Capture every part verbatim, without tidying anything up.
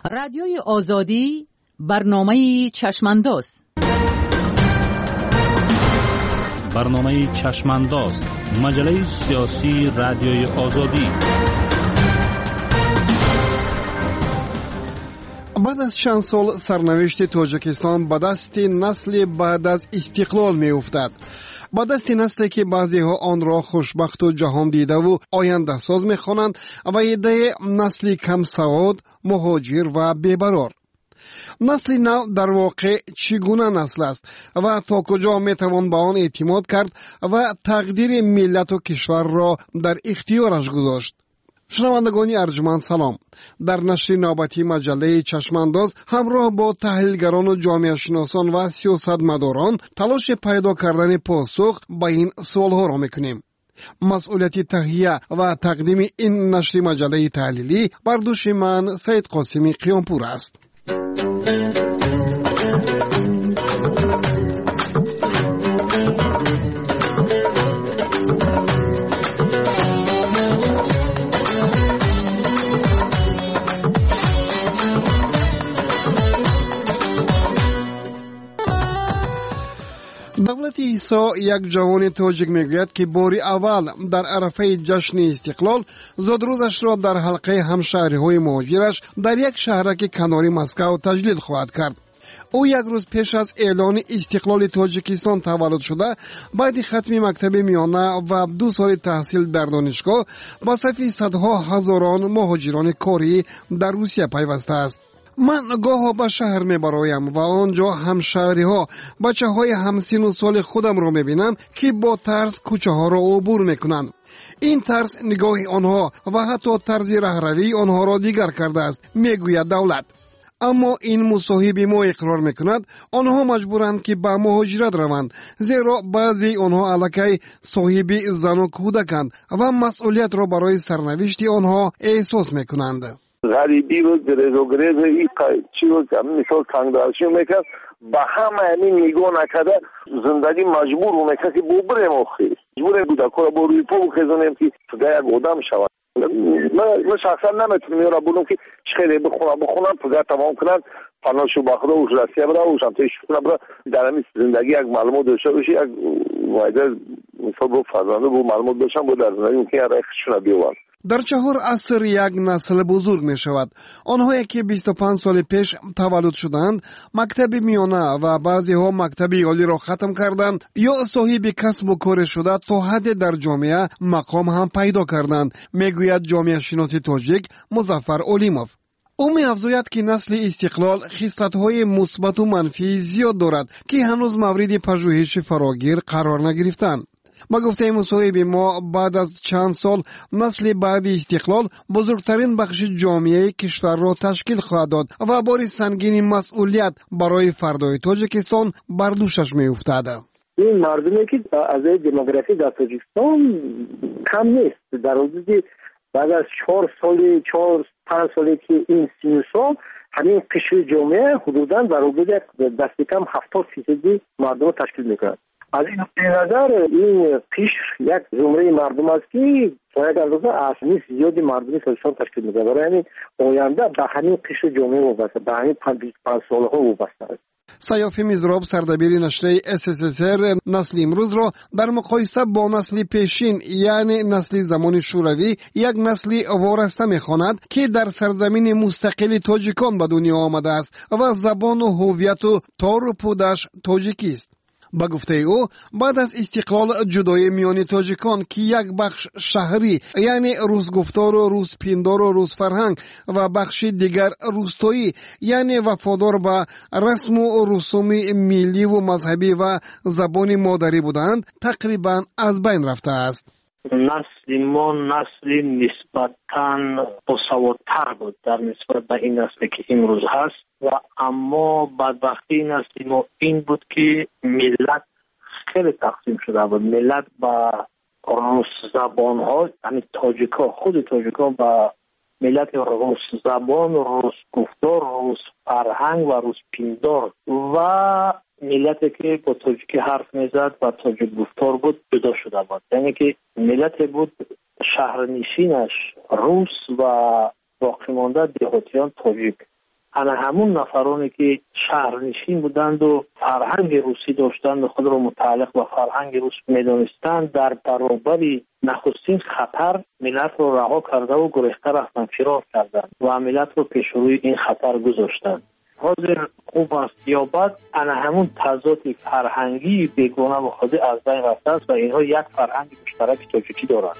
رادیوی آزادی برنامه چشمانداز برنامه چشمانداز مجله سیاسی رادیوی آزادی. بعد از چند سال سرنوشت تاجیکستان به دست نسل بعد از استقلال می افتد. به دست نسلی که بعضی ها آن را خوشبخت و جهان دیده و آینده ساز می خوانند و ایده نسلی کم سواد، مهاجر و بی‌برار. نسل نو در واقع چگونه نسل است و تا کجا می توان به آن اعتماد کرد و تقدیر ملت و کشور را در اختیارش گذاشت؟ شنوندگان ارجمند سلام. در نشر نوبتی مجله چشمانداز همراه با تحلیلگران و جامعه شناسان و سیاستمداران تلاش پیدا کردن پاسخ به این سوالها را میکنیم. مسئولیت تهیه و تقدیم این نشر مجله تحلیلی بر دوش من سید قاسمی قیامپور است. دولت عیسی یک جوان تاجیک میگوید که باری اول در عرفه جشن استقلال زادروزش را در حلقه همشهری‌های مهاجرش در یک شهرک کناری مسکو تجلیل خواهد کرد. او یک روز پیش از اعلان استقلال تاجیکستان تولد شده، بعد ختم مکتب میانه و دو سال تحصیل در دانشگاه با صف صدها هزاران مهاجران کاری در روسیه پیوسته است. من گاه به شهر می برایم و آنجا همشهری ها بچه های همسین و سال خودم را می بینم که با ترس کوچه ها را عبور می کنند. این ترس نگاه آنها و حتی طرز رهروی آنها را دیگر کرده است، می گوید دولت. اما این مصاحب ما اقرار می کند آنها مجبورند که به مهاجرت روند، زیرا بعضی آنها الکی صاحب زن و کودکند و مسئولیت را برای سرنوشت آنها احساس می کنند. غریبی رو گریز و گریز ای چی رو مثال تنگدارشی میکرد با همه همین نگاه نکرده زندگی مجبور رو میکرد که بو بریم اخی مجبور بوده که با روی پا بخیزونیم که پگه یک آدم شود. من شخصا نمیتونم یه را بودم که چخیلی بخونم بخونم پگه تمام کنم فناشو بخدا و رسیه برا و شمتایش کنم برا در همین زندگی یک معلومات داشته باشی یک وایده مثال با فرزانده با معلومات داشتم با در زندگی ممکن یک ریخشونه بیوان. در چهار عصر یک نسل بزرگ می شود. آنهایی که بیست و پنج سال پیش تولد شدند، مکتب میانه و بعضی ها مکتب عالی را ختم کردند یا صاحب کسب و کار شده تا حد در جامعه مقام هم پیدا کردند، میگوید جامعه شناس تاجیک مظفر اولیموف. او می افزاید که نسل استقلال خصلت‌های مثبت و منفی زیاد دارد که هنوز مورد پژوهش فراگیر قرار نگرفتند. ما گفته مصاحب ما بعد از چند سال نسل بعد استقلال بزرگترین بخش جامعه کشور را تشکیل خواهد داد و بار سنگین مسئولیت برای فردای تاجیکستان بر دوشش می افتد. این مردمی که از دموگرافی در تاجیکستان کم نیست. در حدود بعد از چهار سال چهار پنج سالی که این سین سال همین قشر جامعه حدوداً در حدود دست کم هفتاد فیصدی مردم تشکیل میکنند. از این نقطه نظر این قشر یک زمره مردم است که تا یک اندازه اصلی زیادی مردمی تاجیکستان تشکیل میده. برای همین آینده به همین قشر جامعه وابسته، به همین پنج سالها وابسته است. سیاف میزراب سردبیر نشر اس اس اس ار نسل امروز را در مقایسه با نسل پیشین یعنی نسل زمان شوروی یک نسل وارسته میخواند که در سرزمین مستقل تاجیکان به دنیا آمده است و زبان و هویت و تار و پودش تاجیکی است. با گفته او بعد از استقلال جدای میان تاجیکان که یک بخش شهری یعنی روس گفتار و روس پیندار و روس فرهنگ و بخش دیگر روستایی یعنی وفادار به رسم و رسوم ملی و مذهبی و زبان مادری بودند تقریبا از بین رفته است. نسل ما نسل نسبتاً باسوادتر بود در نسبت به این نسلی که امروز هست و اما بدبختی نسل ما این بود که ملت خیلی تقسیم شده بود. ملت با روس زبان ها یعنی تاجیک ها خود تاجیک ها با ملت روس زبان، روس گفتار، روس فرهنگ و روس پیندار و ملتی که با تاجیکی حرف میزد و تاجیک گفتار بود جدا شده بود. یعنی که ملتی بود شهرنشینش روس و باقی مانده دهاتیان تاجیک. انا همون نفرانی که شهرنشین بودند و فرهنگ روسی داشتند و خود را متعلق به فرهنگ روس میدانستند، در برابر نخستین خطر ملت را رها کرده و گریخته رفتند، فرار کردند و ملت را پیش روی این خطر گذاشتند. حاضر خوب است یا بد، انا همون تضاد فرهنگی بیگانه و خود از بین رفته است و اینها یک فرهنگ مشترک تاجیکی دارند.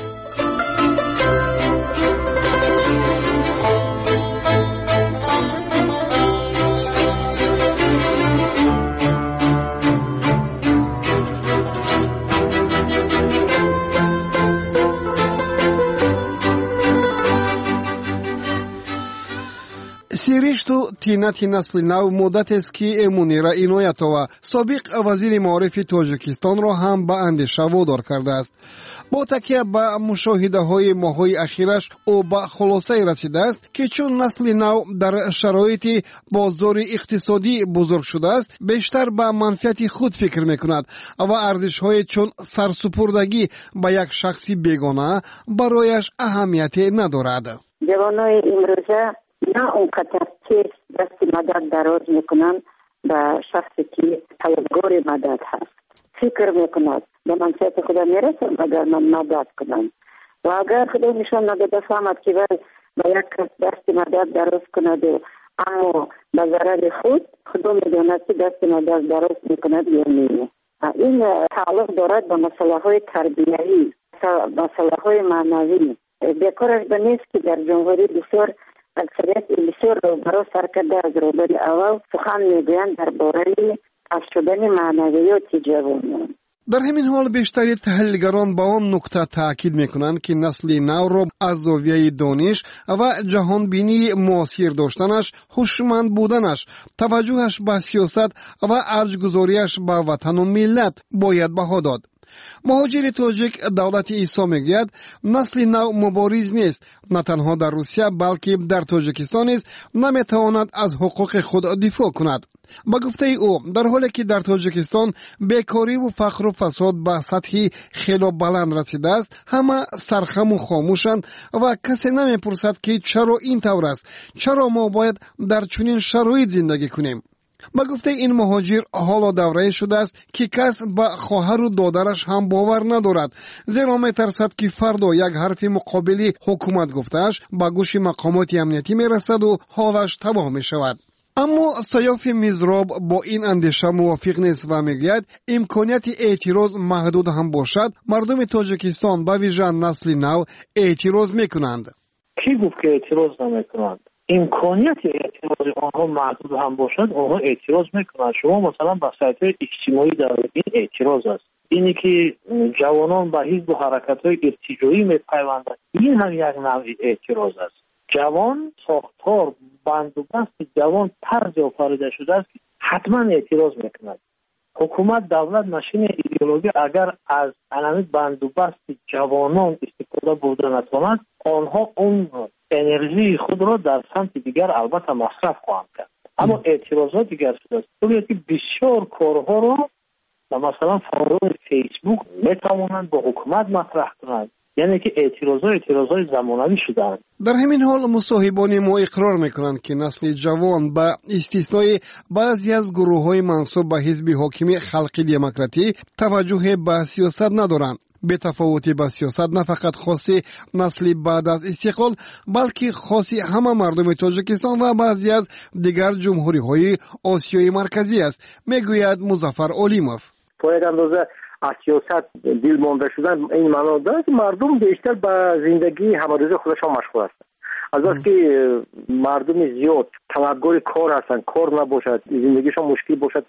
سیریشتو تینتی نسل نو مدت است که منیره اینایتووا سابق وزیر معارف تاجیکستان را هم به اندیشه وادار کرده است. با تکیه به مشاهده های ماهای اخیرش او به خلاصه رسیده است که چون نسل نو در شرایط بازار اقتصادی بزرگ شده است، بیشتر به منفعت خود فکر میکند و ارزش های چون سرسپردگی به یک شخصی بیگانه برایش اهمیت ندارد. جوانای امروزه نه اونقدر که دست مدد دراز میکنن به شخصی که طلبگار مدد هست. فکر میکند به منفعت خدا میرسم اگر من مدد کنم و اگر خدا نشان نداده فهمد که باید به یک کس دست مدد دراز کند و اما به ضرر خود خدا میداند که دست مدد دراز میکند یا نه. این تعلق دارد به مسئله های تربیتی، مسئله های معنوی. بیکارش به نیست که در جمهوری بسیار اکثریت بسیار رو برای سرکرده از روبر اول سخن میگویند درباره از شدن معنویات جوانان. در همین حال بیشتری تحلیلگران با آن نکته تاکید میکنند که نسل نو را از زاویه دانش و جهان بینی معاصر داشتنش، هوشمند بودنش، توجهش به سیاست و ارجگذاریش به وطن و ملت باید بها داد. مهاجر تاجیک دولت عیسی میگوید نسل نو مبارز نیست، نه تنها در روسیه بلکه در تاجیکستان نیز نمیتواند از حقوق خود دفاع کند. با گفته او در حالی که در تاجیکستان بیکاری و فقر و فساد به سطحی خیلی بلند رسیده است، همه سرخم و خاموشند و کسی نمیپرسد که چرا این طور است، چرا ما باید در چنین شرایط زندگی کنیم. با گفته این مهاجر حالا دوره شده است که کس به خواهر و دادرش هم باور ندارد، زیرا میترسد که فردا یک حرف مقابلی حکومت گفتهش به گوش مقامات امنیتی میرسد و حالش تباه می شود. اما سیاف میزراب با این اندیشه موافق نیست و میگوید امکانیت اعتراض محدود هم باشد، مردم تاجیکستان به ویژه نسل نو اعتراض میکنند. کی گفت که اعتراض نمیکنند؟ امکانیت اعتراض آنها محدود هم باشد، آنها اعتراض میکنند. شما مثلا به سایت‌های اجتماعی دارید، این اعتراض است. اینی که جوانان به حزب و حرکت‌های ارتجاعی میپیوندند، این هم یک نوع اعتراض است. جوان ساختار بندوبست جوان طرز آفریده شده است که حتما اعتراض میکند. حکومت دولت ماشین ایدئولوژی اگر از علامت بندوبست جوانان استفاده بوده نتواند، آنها اون انرژی خود را در سمت دیگر البته مصرف خواهند کرد. اما اعتراضات دیگر شده است. طوریه که بسیار کارها را مثلا فورم فیسبوک میتوانند با حکومت مطرح کنند، یعنی که اعتراضات اعتراضات زمانوی شدند. در همین حال مصاحبان ما اقرار میکنند که نسل جوان با استثنای بعضی از گروه‌های منسوب به حزب حاکم خلقی دموکراتی توجه به سیاست ندارند. به تفاوت با سیاست نه فقط خاص نسل بعد از استقلال بلکه خاص همه مردم تاجیکستان و بعضی از دیگر جمهوری‌های آسیای مرکزی است، میگوید مظفر اولیموف. باید اندازه از سیاست دل مانده شدن این معنی دارد که مردم بیشتر به زندگی همروزه خودشان مشغول هستند. از وقتی که مردم زیاد طلبگار کار هستند، کار نباشد، زندگیشان مشکل باشد،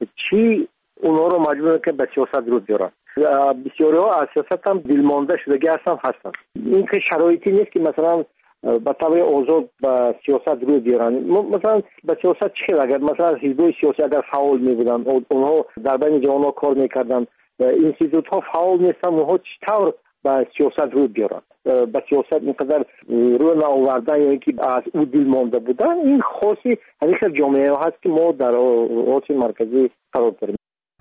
چی اونها رو مجبور که به سیاست رو بیارن. بسیاری ها از سیاست هم دل مانده شدگی هستند هستند. این که شرایطی نیست که مثلا به طبع آزاد به سیاست رو بیارن. مثلا به سیاست چه اگر مثلا حزب‌های سیاسی اگر فعال می بودن، اونها در بین جوانان کار میکردن، اینستیتوت ها فعال نیستن، اونها چطور به سیاست رو بیارن؟ به سیاست اینقدر رو نآوردن یا اینکه از او دل مانده بودن، این خاصی همین جامعه هست که ما در آسیای مرکزی قرار داریم.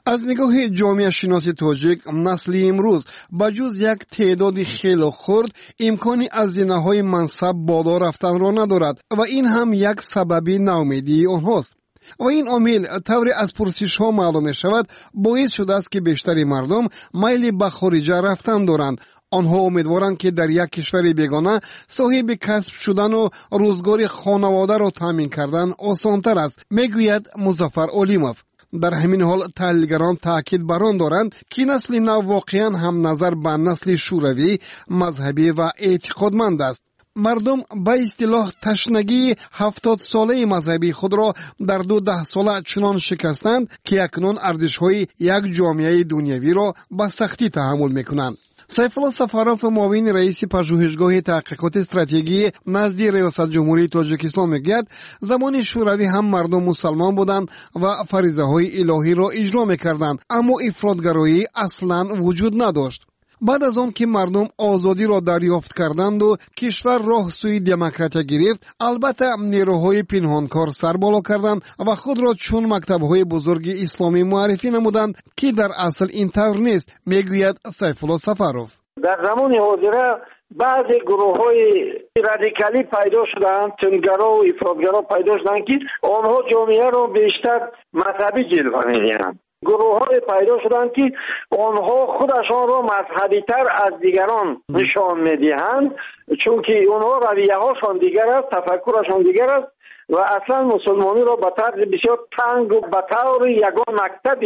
از نگاه جامعه شناسی تاجیک نسل امروز بجز یک تعداد خیلی خرد امکانی از زینه‌های منصب بالا رفتن را ندارد و این هم یک سبب ناامیدی آنهاست. و این عامل طوری از پرسش ها معلوم می شود باعث شده است که بیشتری مردم میل به خارجه رفتن دارند. آنها امیدوارند که در یک کشور بیگانه صاحب کسب شدن و روزگار خانواده را تامین کردن آسان‌تر است، میگوید مظفر علیموف. در همین حال تحلیلگران تاکید بر آن دارند که نسل نو واقعا هم نظر به نسل شوروی، مذهبی و اعتقادمند است. مردم به اصطلاح تشنگی هفتاد ساله مذهبی خود را در دو ده ساله چنان شکستند که اکنون ارزش‌های یک جامعه دنیوی را به سختی تحمل می‌کنند. سیفالله سفروف معاون رئیس پژوهشگاه تحقیقات استراتژی نزد ریاست جمهوری تاجیکستان میگوید زمان شوروی هم مردم مسلمان بودند و فریضه های الهی را اجرا میکردند، اما افراطگرایی اصلا وجود نداشت. بعد از آن که مردم آزادی را دریافت کردند و کشور راه سوی دموکراسی گرفت، البته نیروهای پنهانکار سر بالا کردند و خود را چون مکتب‌های بزرگ اسلامی معرفی نمودند که در اصل اینطور نیست، میگوید سیفالله سفروف. در زمان حاضر بعضی گروه‌های رادیکالی پیدا شدند، تندگرا و افراطگرا پیدا شدند که آنها جامعه را بیشتر مذهبی جلوه می‌دهند. گروه های پیدا شدند که آنها خودشان را مذهبی تر از دیگران نشان میدهند، چون که آنها رویه هاشان دیگر است، تفکرشان دیگر است و اصلا مسلمانی را به طرز بسیار تنگ و به طور یگان مکتب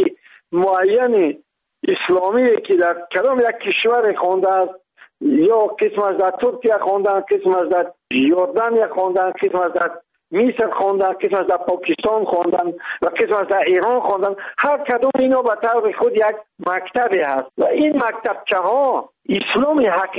معین اسلامی که در کدام یک کشور خوانده است، یا قسم از در ترکیه خواندن، قسم از در یوردانیا خواندن، قسم از در مصر خواندن، قسم از در پاکستان خواندن و قسم از در ایران خواندن. هر کدوم اینا به طور خود یک مکتبی هست و این مکتبچه ها اسلام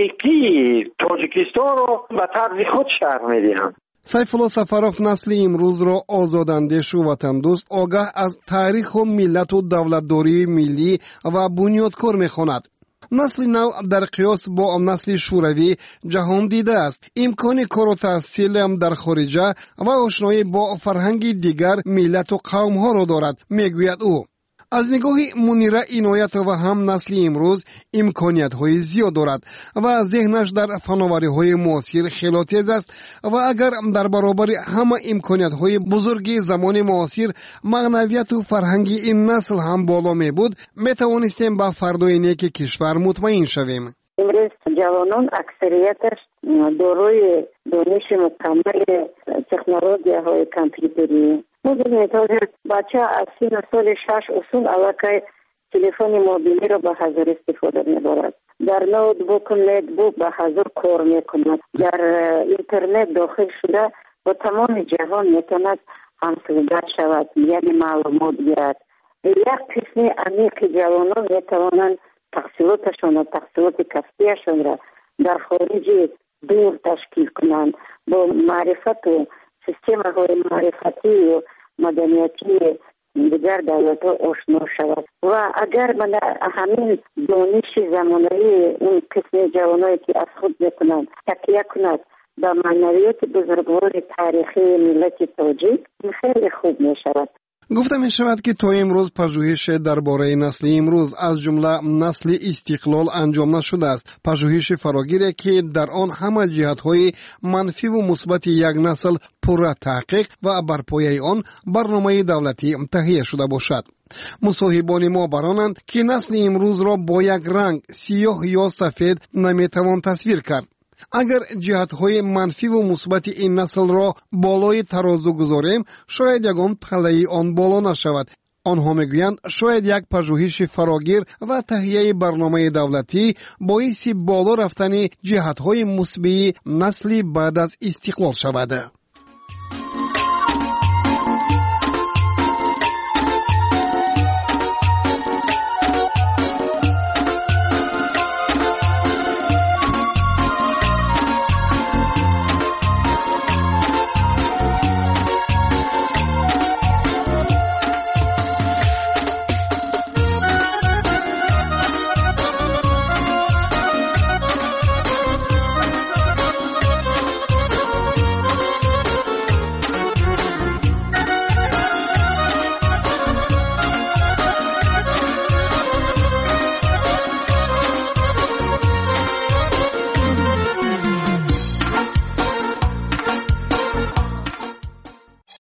حقیقی تاجیکستان را به طرز خود شرح میدهند. سیفالله سفروف نسل امروز را آزاداندیش و وطن دوست، آگاه از تاریخ و ملت و دولتداری ملی و بنیادکار میخواند. نسل نو در قیاس با نسل شوروی جهان دیده است، امکان کار و تحصیل در خارجه و آشنایی با فرهنگ دیگر ملت و قوم ها را دارد، میگوید او. از نگاه منیره عنایت و هم نسل امروز امکانیت های زیاد دارد و ذهنش در فناوری های معاصر خیلی تیز است و اگر در برابر همه امکانیت های بزرگ زمان معاصر معنویت و فرهنگ این نسل هم بالا می بود، می توانستیم به فردای نیک کشور مطمئن شویم. امروز جوانان اکثریتش دارای دانش مکمل تکنولوژی های کامپیوتری. می‌دونید بچه از سن سال شش اصول علاقه تلفن موبیلی را به حضور استفاده می‌برد. در نوتبوک نتبوک به حضور کار می‌کند. در اینترنت داخل شده با تمام جهان می‌تواند همسوگر شود، یعنی معلومات گیرد. یک قسم عمیق جوانان می‌توانند تحصیلاتشان و تحصیلات کسبیشان را در خارج دور تشکیل کنند، با معرفت و سیستم های معرفتی و مدنیتی دیگر دولت ها آشنا شود و اگر من همین دانش زمانه‌ای اون قسم جوانایی که از خود بکنند تکیه کند به معنویات بزرگوار تاریخی ملت تاجیک، خیلی خوب می شود. گفته می شود که تا امروز پژوهش درباره نسل امروز از جمله نسل استقلال انجام نشده است. پژوهش فراگیری که در آن همه جهت‌های منفی و مثبت یک نسل پر تحقیق و بر پایه آن برنامه دولتی تهیه شده باشد. مصاحبان ما برانند که نسل امروز را با یک رنگ سیاه یا سفید نمیتوان تصویر کرد. اگر جهت‌های منفی و مثبت این نسل را بالای ترازو گذاریم، شاید یگان پله آن بالا نشود. آنها میگویند شاید یک پژوهش فراگیر و تهیه برنامه دولتی باعث بالا رفتن جهت‌های مثبت نسلی بعد از استقلال شود.